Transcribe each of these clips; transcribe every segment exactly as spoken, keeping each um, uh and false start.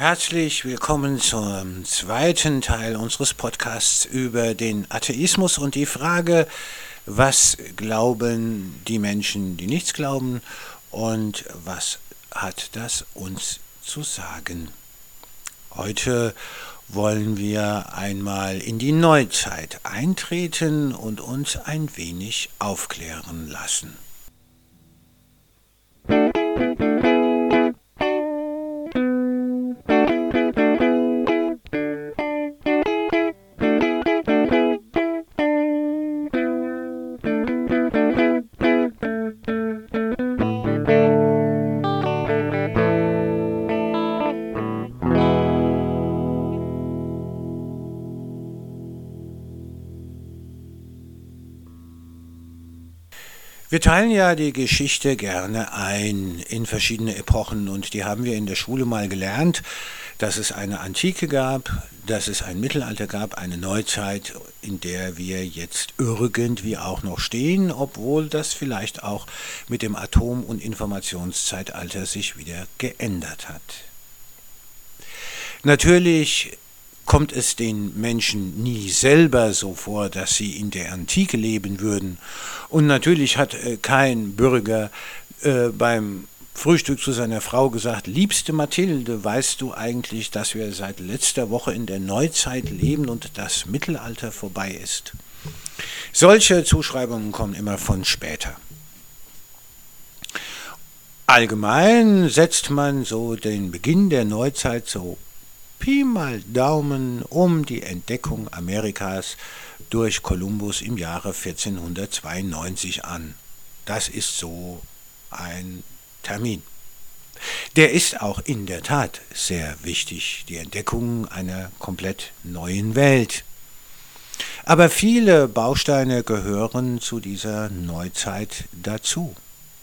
Herzlich willkommen zum zweiten Teil unseres Podcasts über den Atheismus und die Frage, was glauben die Menschen, die nichts glauben, und was hat das uns zu sagen? Heute wollen wir einmal in die Neuzeit eintreten und uns ein wenig aufklären lassen. Wir teilen ja die Geschichte gerne ein in verschiedene Epochen, und die haben wir in der Schule mal gelernt, dass es eine Antike gab, dass es ein Mittelalter gab, eine Neuzeit, in der wir jetzt irgendwie auch noch stehen, obwohl das vielleicht auch mit dem Atom- und Informationszeitalter sich wieder geändert hat. Natürlich kommt es den Menschen nie selber so vor, dass sie in der Antike leben würden. Und natürlich hat äh, kein Bürger äh, beim Frühstück zu seiner Frau gesagt: Liebste Mathilde, weißt du eigentlich, dass wir seit letzter Woche in der Neuzeit leben und das Mittelalter vorbei ist? Solche Zuschreibungen kommen immer von später. Allgemein setzt man so den Beginn der Neuzeit so Pi mal Daumen um die Entdeckung Amerikas durch Kolumbus im Jahre vierzehnhundertzweiundneunzig an. Das ist so ein Termin. Der ist auch in der Tat sehr wichtig, die Entdeckung einer komplett neuen Welt. Aber viele Bausteine gehören zu dieser Neuzeit dazu.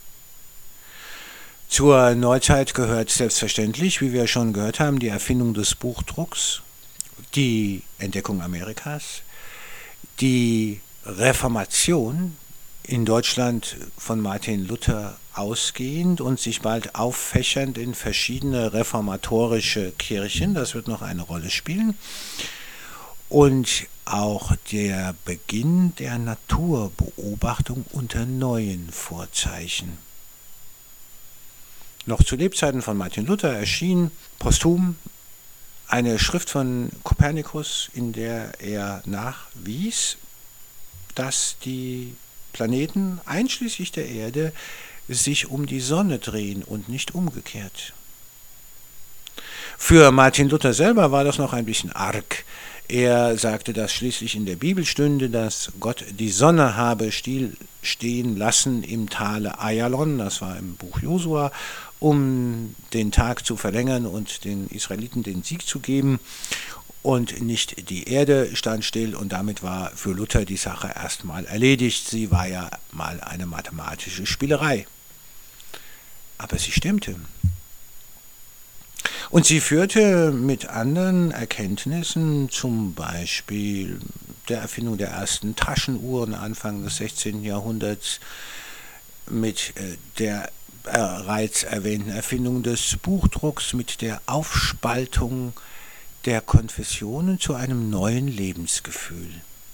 Zur Neuzeit gehört selbstverständlich, wie wir schon gehört haben, die Erfindung des Buchdrucks, die Entdeckung Amerikas, die Reformation in Deutschland von Martin Luther ausgehend und sich bald auffächernd in verschiedene reformatorische Kirchen, das wird noch eine Rolle spielen, und auch der Beginn der Naturbeobachtung unter neuen Vorzeichen. Noch zu Lebzeiten von Martin Luther erschien posthum eine Schrift von Kopernikus, in der er nachwies, dass die Planeten einschließlich der Erde sich um die Sonne drehen und nicht umgekehrt. Für Martin Luther selber war das noch ein bisschen arg. Er sagte, dass schließlich in der Bibel stünde, dass Gott die Sonne habe still stehen lassen im Tale Ayalon, das war im Buch Josua, um den Tag zu verlängern und den Israeliten den Sieg zu geben, und nicht die Erde stand still, und damit war für Luther die Sache erstmal erledigt. Sie war ja mal eine mathematische Spielerei. Aber sie stimmte. Und sie führte mit anderen Erkenntnissen, zum Beispiel der Erfindung der ersten Taschenuhren Anfang des sechzehnten Jahrhunderts, mit der bereits erwähnten Erfindung des Buchdrucks, mit der Aufspaltung der Konfessionen zu einem neuen Lebensgefühl.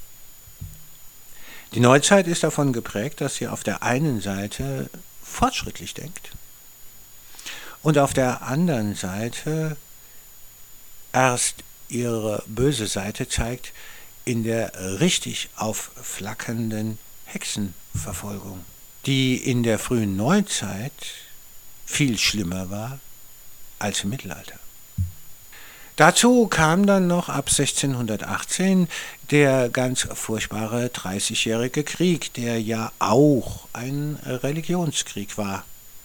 Die Neuzeit ist davon geprägt, dass sie auf der einen Seite fortschrittlich denkt und auf der anderen Seite erst ihre böse Seite zeigt in der richtig aufflackernden Hexenverfolgung, die in der frühen Neuzeit viel schlimmer war als im Mittelalter. Dazu kam dann noch ab sechzehnhundertachtzehn der ganz furchtbare Dreißigjährige Krieg, der ja auch ein Religionskrieg war.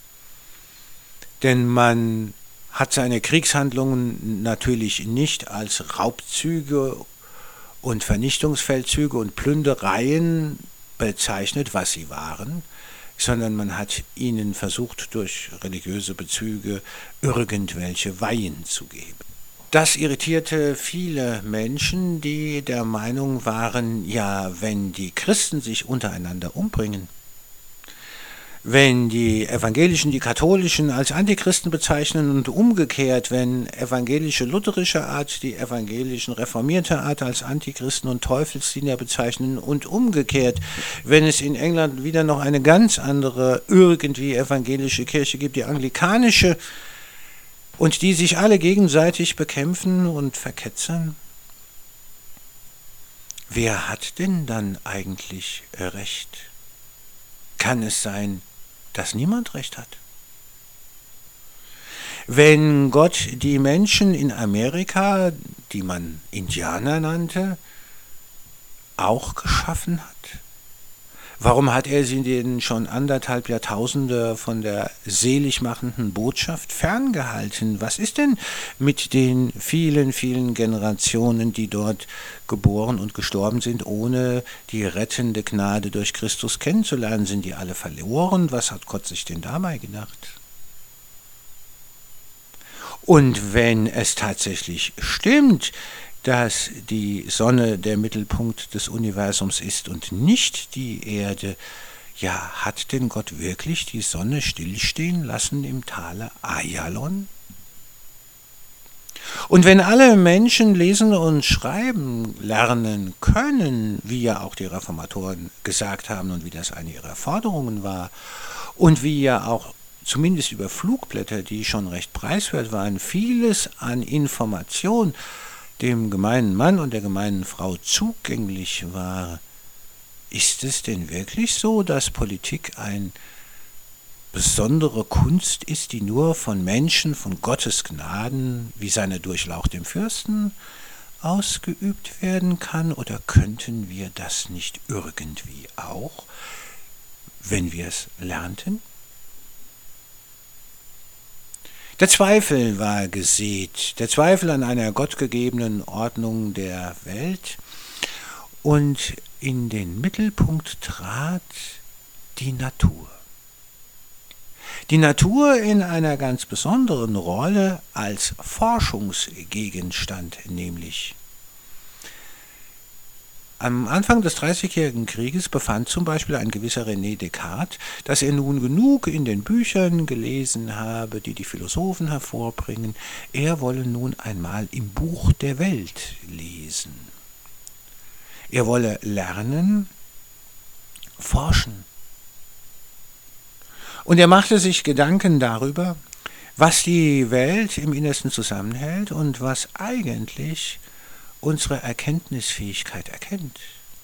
Denn man hat seine Kriegshandlungen natürlich nicht als Raubzüge und Vernichtungsfeldzüge und Plündereien bezeichnet, was sie waren, sondern man hat ihnen versucht, durch religiöse Bezüge irgendwelche Weihen zu geben. Das irritierte viele Menschen, die der Meinung waren, ja, wenn die Christen sich untereinander umbringen, wenn die Evangelischen die Katholischen als Antichristen bezeichnen und umgekehrt, wenn evangelische lutherische Art die evangelischen reformierte Art als Antichristen und Teufelsdiener bezeichnen und umgekehrt, wenn es in England wieder noch eine ganz andere irgendwie evangelische Kirche gibt, die anglikanische, und die sich alle gegenseitig bekämpfen und verketzern. Wer hat denn dann eigentlich Recht? Kann es sein, dass niemand Recht hat? Wenn Gott die Menschen in Amerika, die man Indianer nannte, auch geschaffen hat, warum hat er sie denn schon anderthalb Jahrtausende von der seligmachenden Botschaft ferngehalten? Was ist denn mit den vielen, vielen Generationen, die dort geboren und gestorben sind, ohne die rettende Gnade durch Christus kennenzulernen? Sind die alle verloren? Was hat Gott sich denn dabei gedacht? Und wenn es tatsächlich stimmt, dass die Sonne der Mittelpunkt des Universums ist und nicht die Erde, ja, hat denn Gott wirklich die Sonne stillstehen lassen im Tale Ayalon? Und wenn alle Menschen lesen und schreiben lernen können, wie ja auch die Reformatoren gesagt haben und wie das eine ihrer Forderungen war, und wie ja auch zumindest über Flugblätter, die schon recht preiswert waren, vieles an Information dem gemeinen Mann und der gemeinen Frau zugänglich war, ist es denn wirklich so, dass Politik eine besondere Kunst ist, die nur von Menschen, von Gottes Gnaden, wie seine Durchlaucht dem Fürsten, ausgeübt werden kann? Oder könnten wir das nicht irgendwie auch, wenn wir es lernten? Der Zweifel war gesät, der Zweifel an einer gottgegebenen Ordnung der Welt, und in den Mittelpunkt trat die Natur. Die Natur in einer ganz besonderen Rolle als Forschungsgegenstand nämlich. Am Anfang des Dreißigjährigen Krieges befand zum Beispiel ein gewisser René Descartes, dass er nun genug in den Büchern gelesen habe, die die Philosophen hervorbringen. Er wolle nun einmal im Buch der Welt lesen. Er wolle lernen, forschen. Und er machte sich Gedanken darüber, was die Welt im Innersten zusammenhält und was eigentlich unsere Erkenntnisfähigkeit erkennt.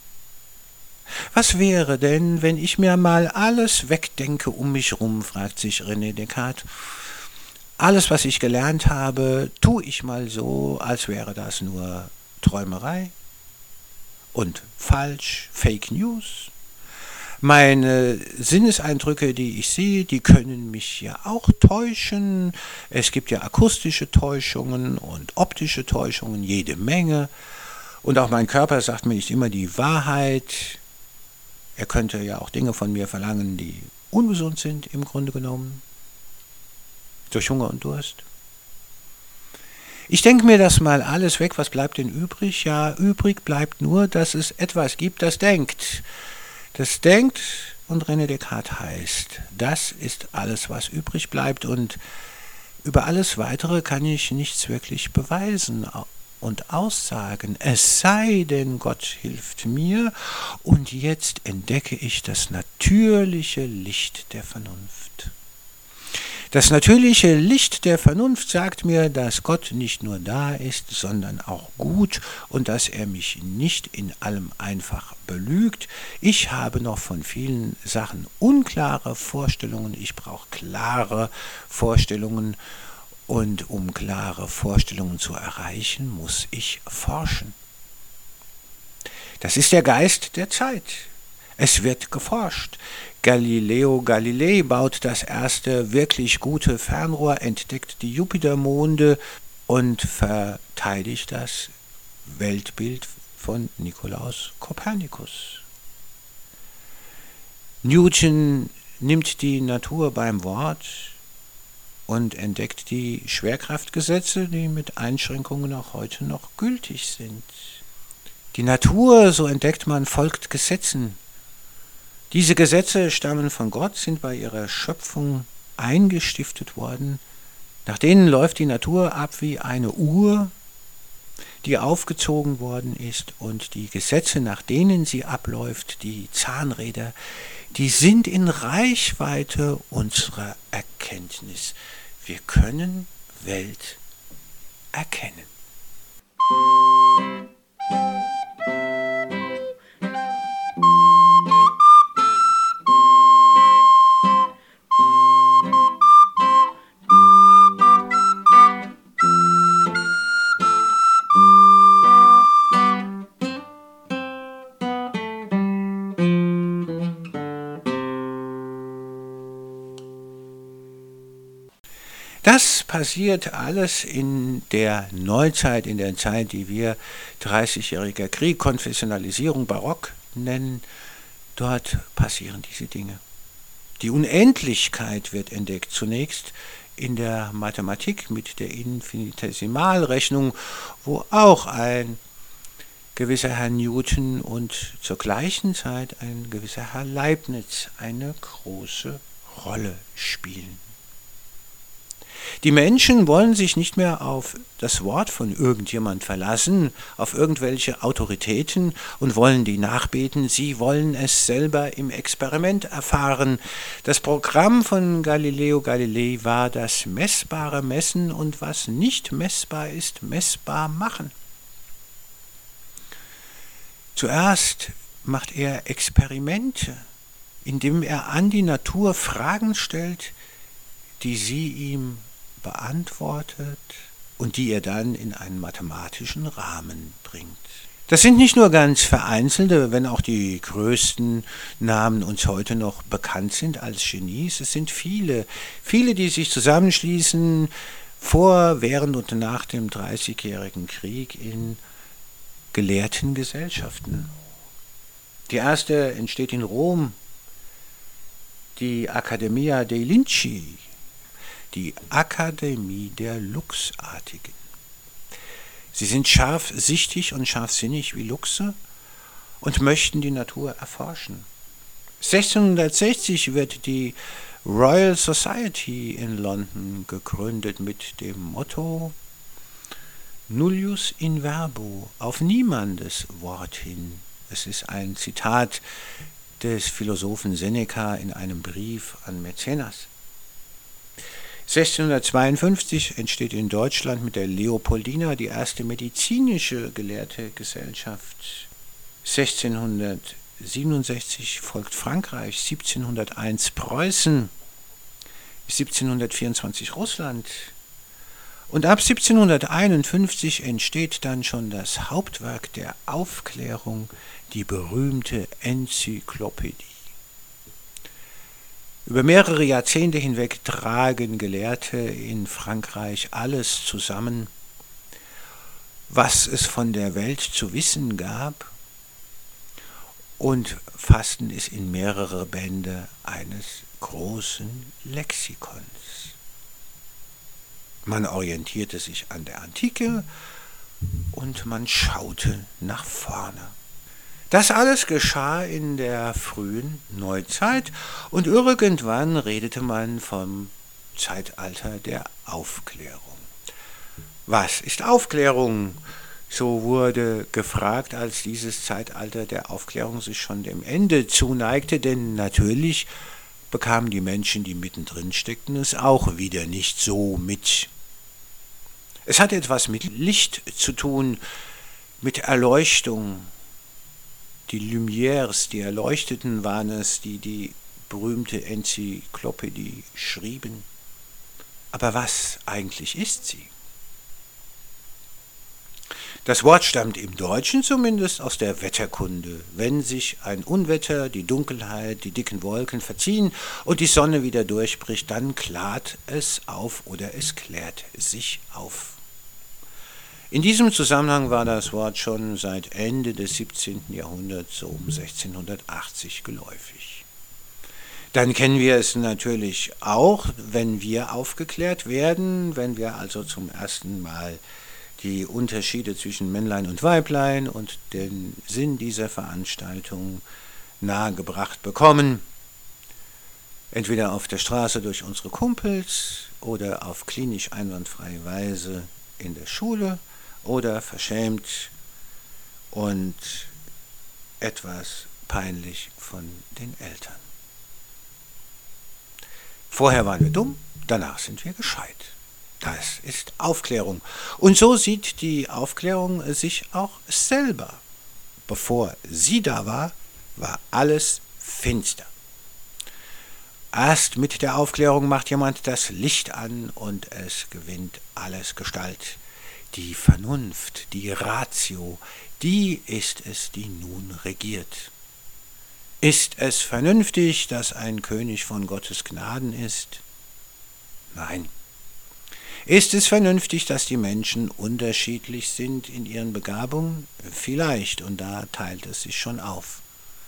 Was wäre denn, wenn ich mir mal alles wegdenke um mich rum, fragt sich René Descartes. Alles, was ich gelernt habe, tue ich mal so, als wäre das nur Träumerei und falsch, Fake News. Meine Sinneseindrücke, die ich sehe, die können mich ja auch täuschen. Es gibt ja akustische Täuschungen und optische Täuschungen, jede Menge. Und auch mein Körper sagt mir nicht immer die Wahrheit. Er könnte ja auch Dinge von mir verlangen, die ungesund sind im Grunde genommen. Durch Hunger und Durst. Ich denke mir das mal alles weg. Was bleibt denn übrig? Ja, übrig bleibt nur, dass es etwas gibt, das denkt. Das denkt und René Descartes heißt. Das ist alles, was übrig bleibt, und über alles Weitere kann ich nichts wirklich beweisen und aussagen. Es sei denn, Gott hilft mir, und jetzt entdecke ich das natürliche Licht der Vernunft. Das natürliche Licht der Vernunft sagt mir, dass Gott nicht nur da ist, sondern auch gut, und dass er mich nicht in allem einfach belügt. Ich habe noch von vielen Sachen unklare Vorstellungen. Ich brauche klare Vorstellungen, und um klare Vorstellungen zu erreichen, muss ich forschen. Das ist der Geist der Zeit. Es wird geforscht. Galileo Galilei baut das erste wirklich gute Fernrohr, entdeckt die Jupitermonde und verteidigt das Weltbild von Nikolaus Kopernikus. Newton nimmt die Natur beim Wort und entdeckt die Schwerkraftgesetze, die mit Einschränkungen auch heute noch gültig sind. Die Natur, so entdeckt man, folgt Gesetzen. Diese Gesetze stammen von Gott, sind bei ihrer Schöpfung eingestiftet worden. Nach denen läuft die Natur ab wie eine Uhr, die aufgezogen worden ist, und die Gesetze, nach denen sie abläuft, die Zahnräder, die sind in Reichweite unserer Erkenntnis. Wir können Welt erkennen. Das passiert alles in der Neuzeit, in der Zeit, die wir dreißigjähriger Krieg, Konfessionalisierung, Barock nennen. Dort passieren diese Dinge. Die Unendlichkeit wird entdeckt, zunächst in der Mathematik mit der Infinitesimalrechnung, wo auch ein gewisser Herr Newton und zur gleichen Zeit ein gewisser Herr Leibniz eine große Rolle spielen. Die Menschen wollen sich nicht mehr auf das Wort von irgendjemand verlassen, auf irgendwelche Autoritäten und wollen die nachbeten. Sie wollen es selber im Experiment erfahren. Das Programm von Galileo Galilei war das messbare Messen und was nicht messbar ist, messbar machen. Zuerst macht er Experimente, indem er an die Natur Fragen stellt, die sie ihm beantwortet und die er dann in einen mathematischen Rahmen bringt. Das sind nicht nur ganz vereinzelte, wenn auch die größten Namen uns heute noch bekannt sind als Genies. Es sind viele, viele, die sich zusammenschließen vor, während und nach dem Dreißigjährigen Krieg in gelehrten Gesellschaften. Die erste entsteht in Rom, die Accademia dei Lincei, die Akademie der Luchsartigen. Sie sind scharfsichtig und scharfsinnig wie Luchse und möchten die Natur erforschen. sechzehnhundertsechzig wird die Royal Society in London gegründet mit dem Motto Nullius in verbo, auf niemandes Wort hin. Es ist ein Zitat des Philosophen Seneca in einem Brief an Mäzenas. sechzehnhundertzweiundfünfzig entsteht in Deutschland mit der Leopoldina die erste medizinische gelehrte Gesellschaft. sechzehnhundertsiebenundsechzig folgt Frankreich, siebzehnhunderteins Preußen, siebzehnhundertvierundzwanzig Russland. Und ab siebzehnhunderteinundfünfzig entsteht dann schon das Hauptwerk der Aufklärung, die berühmte Enzyklopädie. Über mehrere Jahrzehnte hinweg tragen Gelehrte in Frankreich alles zusammen, was es von der Welt zu wissen gab, und fassten es in mehrere Bände eines großen Lexikons. Man orientierte sich an der Antike und man schaute nach vorne. Das alles geschah in der frühen Neuzeit und irgendwann redete man vom Zeitalter der Aufklärung. Was ist Aufklärung? So wurde gefragt, als dieses Zeitalter der Aufklärung sich schon dem Ende zuneigte, denn natürlich bekamen die Menschen, die mittendrin steckten, es auch wieder nicht so mit. Es hatte etwas mit Licht zu tun, mit Erleuchtung. Die Lumières, die Erleuchteten waren es, die die berühmte Enzyklopädie schrieben. Aber was eigentlich ist sie? Das Wort stammt im Deutschen zumindest aus der Wetterkunde. Wenn sich ein Unwetter, die Dunkelheit, die dicken Wolken verziehen und die Sonne wieder durchbricht, dann klart es auf oder es klärt sich auf. In diesem Zusammenhang war das Wort schon seit Ende des siebzehnten Jahrhunderts, so um sechzehnhundertachtzig, geläufig. Dann kennen wir es natürlich auch, wenn wir aufgeklärt werden, wenn wir also zum ersten Mal die Unterschiede zwischen Männlein und Weiblein und den Sinn dieser Veranstaltung nahegebracht bekommen, entweder auf der Straße durch unsere Kumpels oder auf klinisch einwandfreie Weise in der Schule oder verschämt und etwas peinlich von den Eltern. Vorher waren wir dumm, danach sind wir gescheit. Das ist Aufklärung. Und so sieht die Aufklärung sich auch selber. Bevor sie da war, war alles finster. Erst mit der Aufklärung macht jemand das Licht an und es gewinnt alles Gestalt. Die Vernunft, die Ratio, die ist es, die nun regiert. Ist es vernünftig, dass ein König von Gottes Gnaden ist? Nein. Ist es vernünftig, dass die Menschen unterschiedlich sind in ihren Begabungen? Vielleicht, und da teilt es sich schon auf.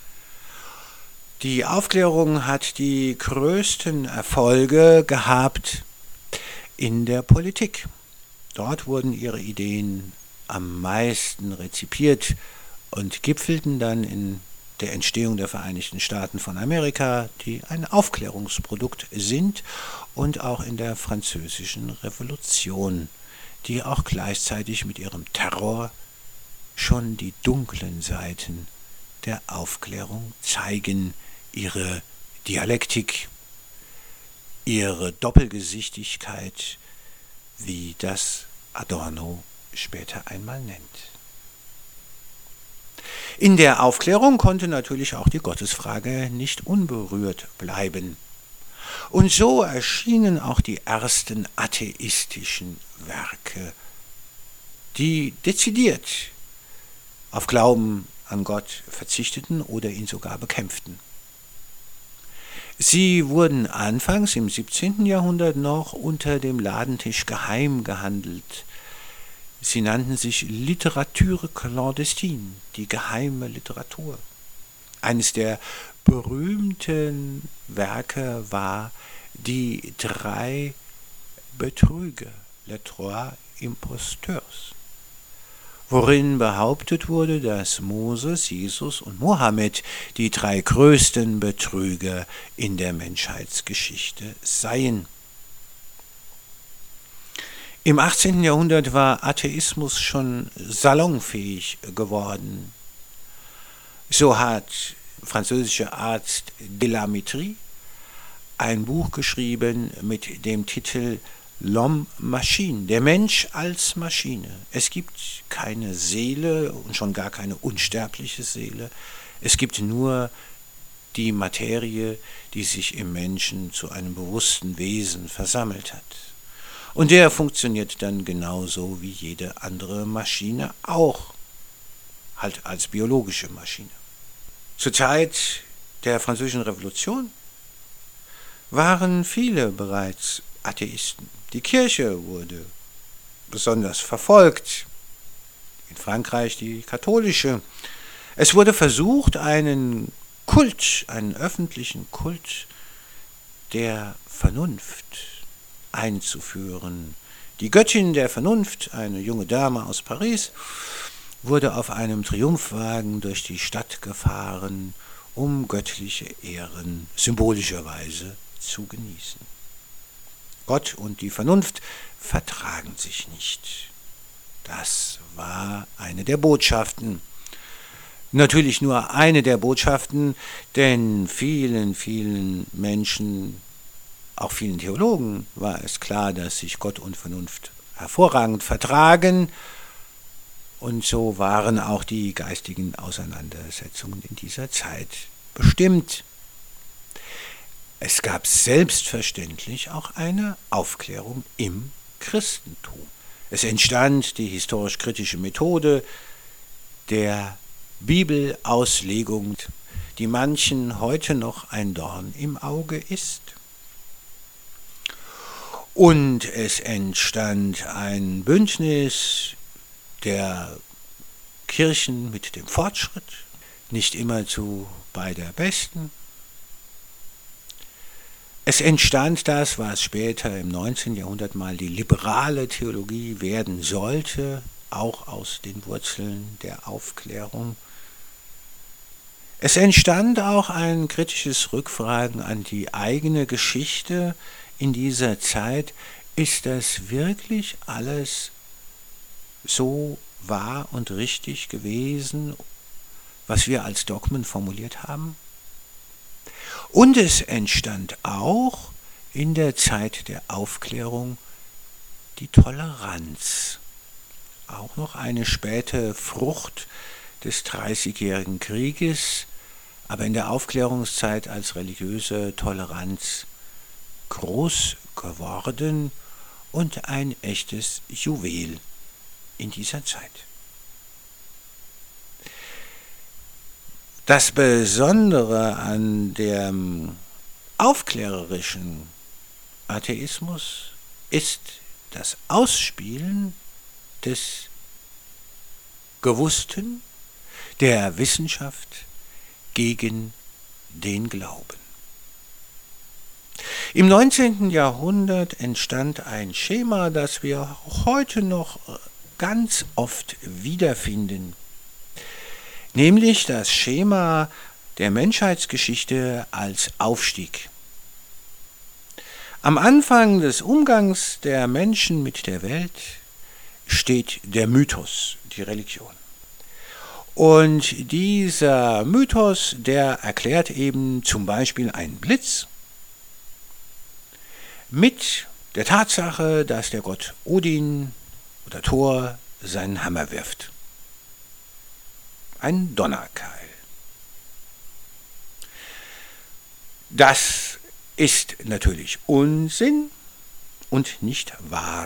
Die Aufklärung hat die größten Erfolge gehabt in der Politik. Dort wurden ihre Ideen am meisten rezipiert und gipfelten dann in der Entstehung der Vereinigten Staaten von Amerika, die ein Aufklärungsprodukt sind, und auch in der Französischen Revolution, die auch gleichzeitig mit ihrem Terror schon die dunklen Seiten der Aufklärung zeigen, ihre Dialektik, ihre Doppelgesichtigkeit, wie das Adorno später einmal nennt. In der Aufklärung konnte natürlich auch die Gottesfrage nicht unberührt bleiben. Und so erschienen auch die ersten atheistischen Werke, die dezidiert auf Glauben an Gott verzichteten oder ihn sogar bekämpften. Sie wurden anfangs im siebzehnten Jahrhundert noch unter dem Ladentisch geheim gehandelt. Sie nannten sich Literature clandestine, die geheime Literatur. Eines der berühmten Werke war die drei Betrüger, les trois imposteurs, worin behauptet wurde, dass Moses, Jesus und Mohammed die drei größten Betrüger in der Menschheitsgeschichte seien. Im achtzehnten Jahrhundert war Atheismus schon salonfähig geworden. So hat französischer Arzt Delamettrie ein Buch geschrieben mit dem Titel L'homme machine, der Mensch als Maschine. Es gibt keine Seele und schon gar keine unsterbliche Seele. Es gibt nur die Materie, die sich im Menschen zu einem bewussten Wesen versammelt hat. Und der funktioniert dann genauso wie jede andere Maschine auch, halt als biologische Maschine. Zur Zeit der Französischen Revolution waren viele bereits Atheisten. Die Kirche wurde besonders verfolgt, in Frankreich die katholische. Es wurde versucht, einen Kult, einen öffentlichen Kult der Vernunft einzuführen. Die Göttin der Vernunft, eine junge Dame aus Paris, wurde auf einem Triumphwagen durch die Stadt gefahren, um göttliche Ehren symbolischerweise zu genießen. Gott und die Vernunft vertragen sich nicht. Das war eine der Botschaften. Natürlich nur eine der Botschaften, denn vielen, vielen Menschen, auch vielen Theologen, war es klar, dass sich Gott und Vernunft hervorragend vertragen. Und so waren auch die geistigen Auseinandersetzungen in dieser Zeit bestimmt. Es gab selbstverständlich auch eine Aufklärung im Christentum. Es entstand die historisch-kritische Methode der Bibelauslegung, die manchen heute noch ein Dorn im Auge ist. Und es entstand ein Bündnis der Kirchen mit dem Fortschritt, nicht immer zu beider Besten. Es entstand das, was später im neunzehnten Jahrhundert mal die liberale Theologie werden sollte, auch aus den Wurzeln der Aufklärung. Es entstand auch ein kritisches Rückfragen an die eigene Geschichte in dieser Zeit. Ist das wirklich alles so wahr und richtig gewesen, was wir als Dogmen formuliert haben? Und es entstand auch in der Zeit der Aufklärung die Toleranz, auch noch eine späte Frucht des Dreißigjährigen Krieges, aber in der Aufklärungszeit als religiöse Toleranz groß geworden und ein echtes Juwel in dieser Zeit. Das Besondere an dem aufklärerischen Atheismus ist das Ausspielen des Gewussten, der Wissenschaft gegen den Glauben. Im neunzehnten Jahrhundert entstand ein Schema, das wir heute noch ganz oft wiederfinden, nämlich das Schema der Menschheitsgeschichte als Aufstieg. Am Anfang des Umgangs der Menschen mit der Welt steht der Mythos, die Religion. Und dieser Mythos, der erklärt eben zum Beispiel einen Blitz mit der Tatsache, dass der Gott Odin oder Thor seinen Hammer wirft. Ein Donnerkeil. Das ist natürlich Unsinn und nicht wahr.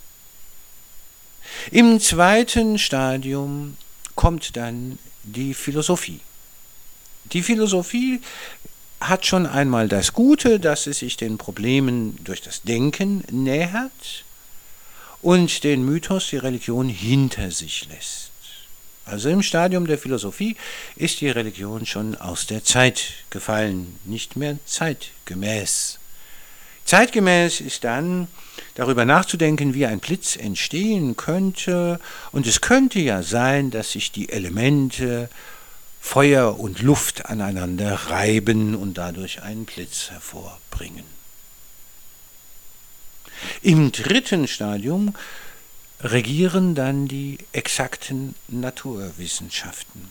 Im zweiten Stadium kommt dann die Philosophie. Die Philosophie hat schon einmal das Gute, dass sie sich den Problemen durch das Denken nähert und den Mythos, die Religion, hinter sich lässt. Also im Stadium der Philosophie ist die Religion schon aus der Zeit gefallen, nicht mehr zeitgemäß. Zeitgemäß ist dann, darüber nachzudenken, wie ein Blitz entstehen könnte, und es könnte ja sein, dass sich die Elemente Feuer und Luft aneinander reiben und dadurch einen Blitz hervorbringen. Im dritten Stadium regieren dann die exakten Naturwissenschaften.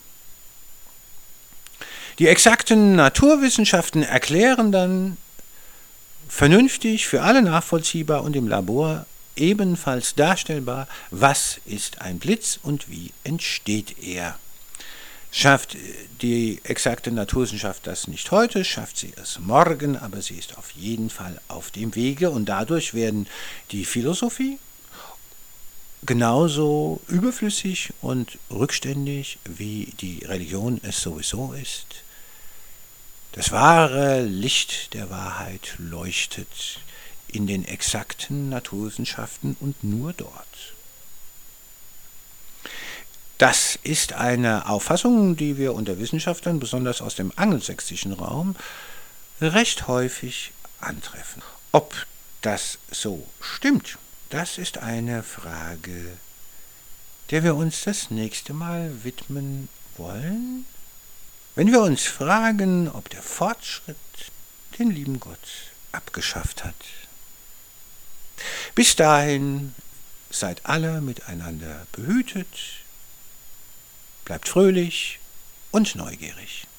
Die exakten Naturwissenschaften erklären dann vernünftig, für alle nachvollziehbar und im Labor ebenfalls darstellbar, was ist ein Blitz und wie entsteht er. Schafft die exakte Naturwissenschaft das nicht heute, schafft sie es morgen, aber sie ist auf jeden Fall auf dem Wege, und dadurch werden die Philosophie genauso überflüssig und rückständig, wie die Religion es sowieso ist. Das wahre Licht der Wahrheit leuchtet in den exakten Naturwissenschaften und nur dort. Das ist eine Auffassung, die wir unter Wissenschaftlern, besonders aus dem angelsächsischen Raum, recht häufig antreffen. Ob das so stimmt, das ist eine Frage, der wir uns das nächste Mal widmen wollen, wenn wir uns fragen, ob der Fortschritt den lieben Gott abgeschafft hat. Bis dahin seid alle miteinander behütet, bleibt fröhlich und neugierig.